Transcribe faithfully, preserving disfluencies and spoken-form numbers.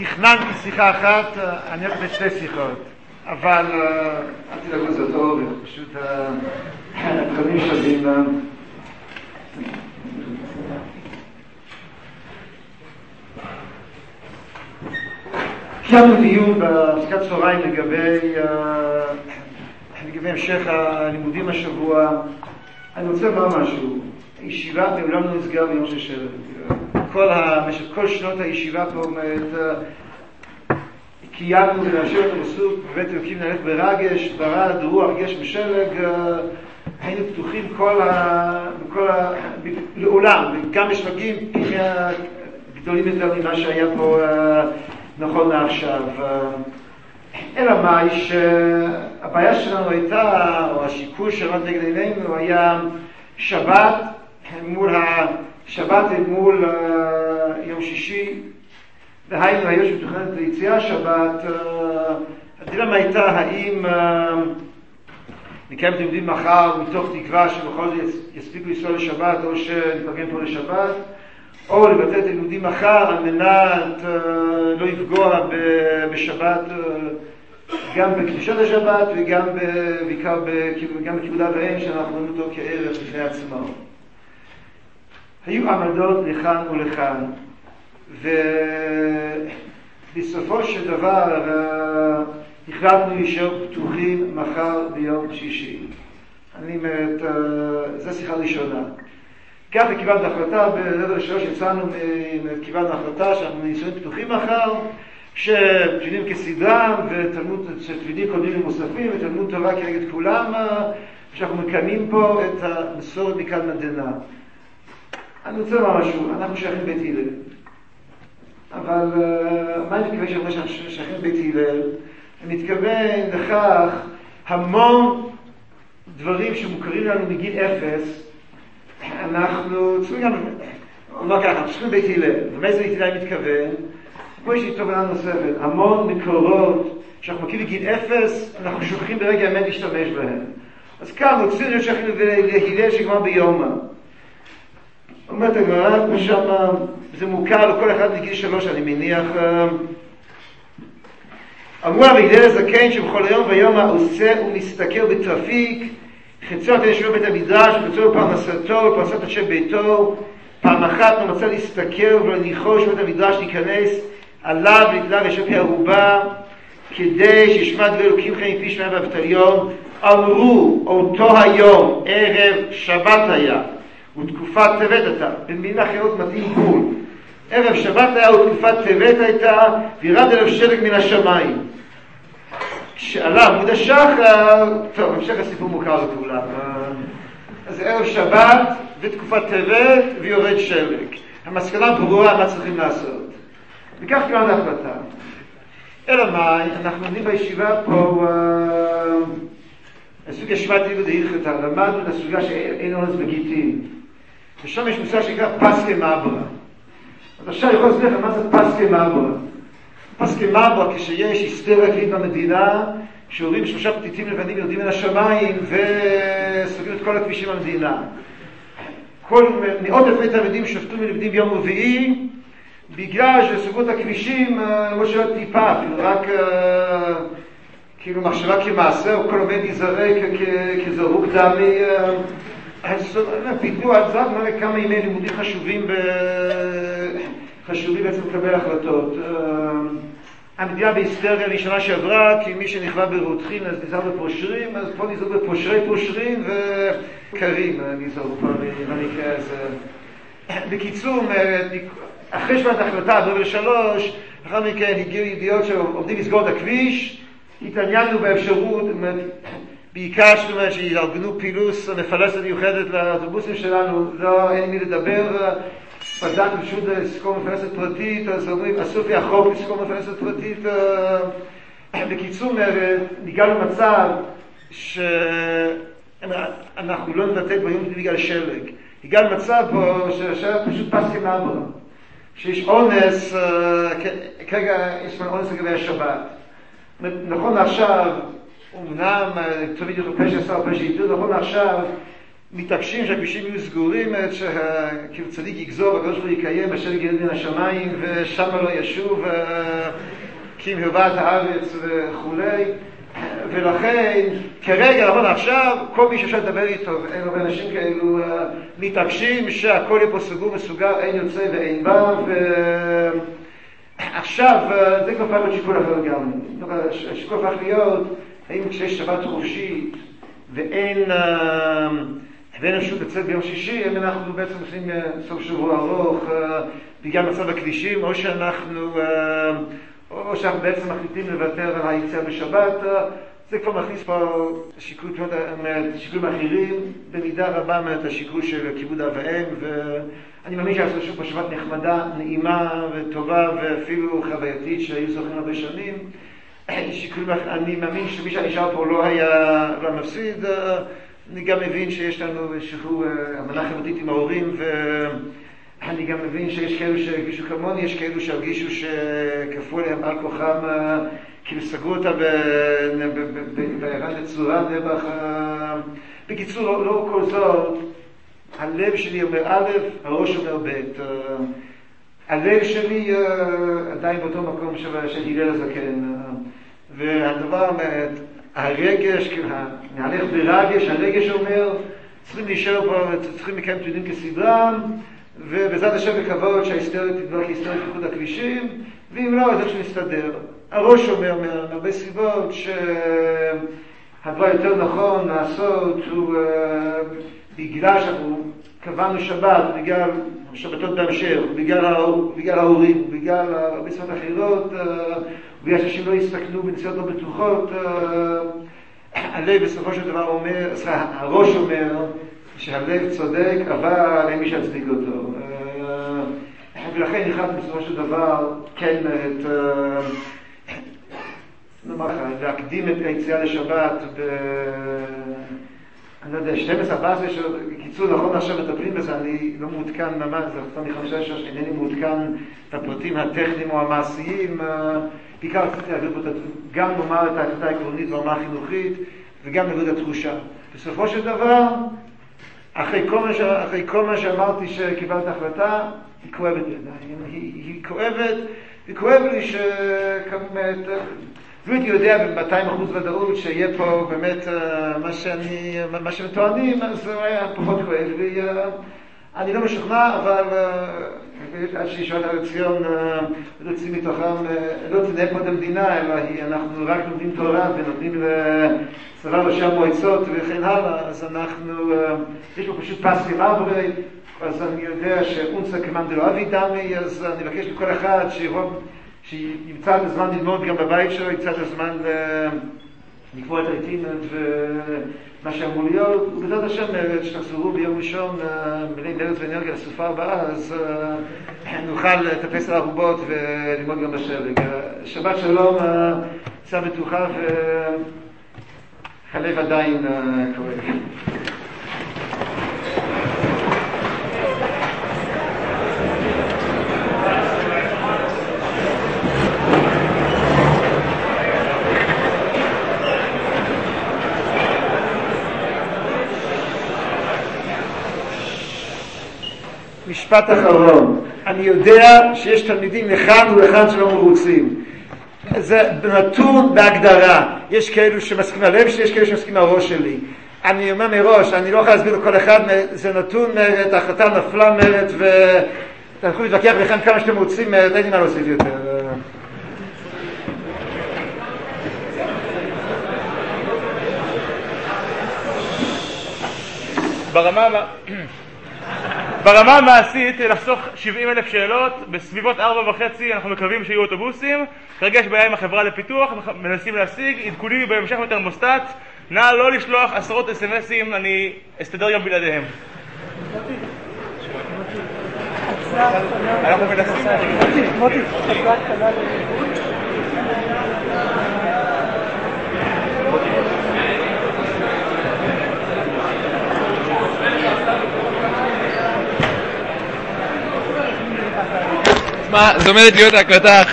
תכננתי שיחה אחת, אני הולך בשתי שיחות, אבל אל תדאגו, זה טוב, פשוט הדברים שווים. קיימנו דיון בהפסקת צהריים לגבי לגבי המשך הלימודים השבוע. אני רוצה לומר משהו. הישיבה מעולם לא נסגר ביום של שבת. כל במשך כל שנות הישיבה פה אומרת, קיימנו ונאשר את הרסות בבית אלוקים נלך ברגש, ברד, רוח, גשם, שלג. היינו פתוחים כל ה... כל ה... לעולם, וגם בשלגים גדולים יותר ממה שהיה פה נכון לעכשיו. אלא מה, שהבעיה שלנו הייתה, או השיקול שלנו נגד עינינו היה שבת מול השבת מול יום שישי, והיינו היום שמתוכננת ליציאה שבת. הדילמה הייתה האם נקיים לימודים מחר מתוך תקווה שבכל זאת יספיקו לנסוע לשבת או שנתארגן פה לשבת, או לבטל את הלימודים מחר על מנת לא לפגוע בשבת, גם בקדושת השבת וגם בעיקר גם בכיבוד אב ואם שאנחנו רואים אותו כערך בפני עצמו. היו עמדות לכאן ולכאן, ובסופו של דבר החלטנו להישאר פתוחים מחר ביום שישי. אני אומרת, זו שיחה ראשונה. ככה קיבלנו החלטה, ברבע לשלוש יצאנו, קיבלנו החלטה שאנחנו נשארים פתוחים מחר, שתפילים כסדרם, ותפילים קודמים ומוספים, ותלמוד תורה כנגד כולם, שאנחנו מקיימים פה את המסורת מכאן מדינה. אני רוצה לומר משהו, אנחנו שייכים בית הלל. אבל מה אני מתכוון שאומר שאנחנו שייכים בית הלל? אני מתכוון לכך המון דברים שמוכרים לנו מגיל אפס, אנחנו צריכים גם, לא ככה, אנחנו צריכים בית הלל. ומה זה בית הלל מתכוון? פה יש לי תובנה נוספת, המון מקורות שאנחנו מכירים בגיל אפס, אנחנו שוכחים ברגע האמת להשתמש בהם. אז כאן רוצים להיות שייכים להלל שכבר ביומא. אומרת הגמרא, כמו שמה, זה מוכר לכל אחד מגיל שלוש, אני מניח. אמרו הלל הזקן שבכל היום ויומא עושה ומסתכל בטרפיק, חצו את ישבו בית המדרש, וחצו בפרנסתו, בפרנסת אנשי ביתו. פעם אחת הוא מצא להסתכל ולניחו שבית המדרש להיכנס עליו ולתלה ושפי ערובה, כדי שישמע דבר אלוקים חיים פי שמע באבטליון. אמרו אותו היום, ערב שבת היה, ותקופת טבת הייתה, במילים אחרות מתאים גבול. ערב שבת היה ותקופת טבת הייתה, וירד אליו שלג מן השמיים. כשעלה עמוד השחר, טוב, המשך הסיפור מוכר לכולם. אז ערב שבת ותקופת טבת ויורד שלג. המסקנה ברורה מה צריכים לעשות. וכך קיבלנו החלטה. אלא מה, אנחנו עומדים בישיבה פה, הסוגיה שבעת ליבוד ההלכתה, למדנו את הסוגיה שאין אונס בגיטין. ושם יש מושג שנקרא פסקי מעברה. אז עכשיו יכול להסביר לך מה זה פסקי מעברה. פסקי מעברה, כשיש היסטריה כללית במדינה, שהורים שלושה פתיתים לבנים יורדים מן השמיים וסוגרים את כל הכבישים במדינה. כל מאות אלפי תלמידים שפטו מלימודים ביום רביעי, בגלל שסוגרו את הכבישים, לא שלא טיפה, אפילו רק כאילו מחשבה כמעשה, או כל עומד ייזרק כזרוק דמי. פיתלו על זאת, מראה כמה ימי לימודים חשובים חשובים בעצם לקבל החלטות. המדינה בהיסטריה משנה שעברה, כי מי שנכווה ברותחין אז נזהר בפושרים, אז פה נזהר בפושרי פושרים וקרים נזהרו פה במקרה הזה. בקיצור, אחרי שבעת ההחלטה, ברבע לשלוש, אחר מכן הגיעו ידיעות שעובדים לסגור את הכביש, התעניינו באפשרות, בעיקר זאת אומרת שיארגנו פילוס מפלסת מיוחדת לאוטובוסים שלנו, לא, אין מי לדבר, פדק פשוט לסקור מפלסת פרטית, אז אומרים, אסור לי החוק לסקור מפלסת פרטית. בקיצור, ניגענו מצב שאנחנו לא נבטל ביום בגלל שלג. הגענו מצב פה שהשאר פשוט פסקי מעברה. שיש אונס, כרגע יש לנו אונס לגבי השבת. נכון עכשיו, אמנם תמיד יחד פשע עשה או פשע איתו, נכון עכשיו, מתעקשים שהכבישים יהיו סגורים, שכאילו צדיק יגזור, הקדוש ברוך הוא יקיים, אשר יגרד מן השמיים, ושם לא ישוב, כי אם הרבעת הארץ וכולי. ולכן, כרגע, נכון עכשיו, כל מי שאפשר לדבר איתו, אין הרבה אנשים כאלו מתעקשים שהכל יהיה פה סגור וסוגר, אין יוצא ואין בא, ועכשיו, זה כבר פעם שיקול אחר גם. השיקול הפך להיות, האם כשיש שבת חופשית, ואין ואין אפשרות לצאת ביום שישי, אם אנחנו בעצם עושים סוף שבוע ארוך בגלל מצב הכבישים, או שאנחנו או שאנחנו בעצם מחליטים לוותר על היציאה בשבת. זה כבר מכניס פה שיקולים אחרים, במידה רבה את השיקול של כיבוד אב ואם, ואני מאמין שעשו שוב פה שבת נחמדה, נעימה וטובה ואפילו חווייתית שהיו זוכרים הרבה שנים. אני מאמין שמי שנשאר פה לא היה לא מפסיד. אני גם מבין שיש לנו איזשהו אמנה חברתית עם ההורים, ואני גם מבין שיש כאלו שהרגישו כמוני, יש כאלו שהרגישו שכפו עליהם על כוחם, כאילו סגרו אותה בערן לצורה נבח. בקיצור, לא, לא כל זאת, הלב שלי אומר א', הראש אומר ב'. הלב שלי עדיין באותו מקום של הלל הזקן. והדבר, הרגש, נהלך ברגש, הרגש אומר, צריכים להישאר פה, צריכים לקיים תיעודים כסדרם, ובעזרת השם לקוות שההיסטוריה תדבר כהיסטוריה כיחוד הכבישים, ואם לא, אז איך שנסתדר. הראש אומר מהרבה סיבות שהדבר יותר נכון לעשות הוא בגלל שאנחנו קבענו שבת, בגלל שבתות בהמשך, בגלל ההורים, בגלל הרבה סיבות אחרות, בגלל שאנשים לא יסתכנו בנסיעות לא בטוחות. הלב בסופו של דבר אומר, הראש אומר שהלב צודק, אבל אין מי שיצדיק אותו. ולכן החלטנו בסופו של דבר כן את נאמר להקדים את היציאה לשבת ב... אני לא יודע, שתים עשרה ארבע עשרה, קיצור, נכון עכשיו מטפלים בזה, אני לא מעודכן ממש, זה חצה מחמשה שש, אינני מעודכן את הפרטים הטכניים או המעשיים, בעיקר רציתי להגיד פה גם לומר את ההחלטה העקרונית והרמה החינוכית, וגם להגיד את התחושה. בסופו של דבר, אחרי כל מה, ש... אחרי כל מה שאמרתי שקיבלת החלטה, היא כואבת לידיים, היא, היא כואבת, היא כואב לי שכמת... לא הייתי יודע ב-מאתיים אחוז ודאות שיהיה פה באמת מה שאני, מה שהם טוענים, אז זה היה פחות כואב לי. אני לא משוכנע, אבל עד שישאל על הציון, יוצאים מתוכם, לא תנהל פה את המדינה, אלא אנחנו רק לומדים תורה ונותנים לצבא ראשי המועצות וכן הלאה, אז אנחנו, יש פה פשוט פסקי מרברי, אז אני יודע שאונסה כמאן דלא אבי דמי, אז אני מבקש לכל אחד שירום, שימצא את הזמן ללמוד גם בבית שלו, ימצא את הזמן לקבוע את העיתים ומה שאמור להיות, ובעזרת השם שתחזרו ביום ראשון מלאים מרץ ואנרגיה לסופה הבאה, אז נוכל לטפס על הרובות וללמוד גם בשלג. שבת שלום, צה בטוחה והלב עדיין כואב. משפט אחרון, אני יודע שיש תלמידים לכאן ולכאן שלא מרוצים. זה נתון בהגדרה. יש כאלו שמסכים הלב שלי, יש כאלו שמסכים הראש שלי. אני אומר מראש, אני לא יכול להסביר לכל אחד, זה נתון מרת, ההחלטה נפלה מרת, ואתם יכולים להתווכח לכאן כמה שאתם רוצים, אין לי מה להוסיף יותר. ברמה ברמה המעשית, לחסוך שבעים אלף שאלות, בסביבות ארבע וחצי אנחנו מקווים שיהיו אוטובוסים. כרגע יש בעיה עם החברה לפיתוח, מנסים להשיג, עדכונים בהמשך מתרמוסטט, נא לא לשלוח עשרות אס-אם-אסים, אני אסתדר גם בלעדיהם. אנחנו מנסים מוטי, חזרה קטנה לליכוד. מה, זאת אומרת להיות ההקלטה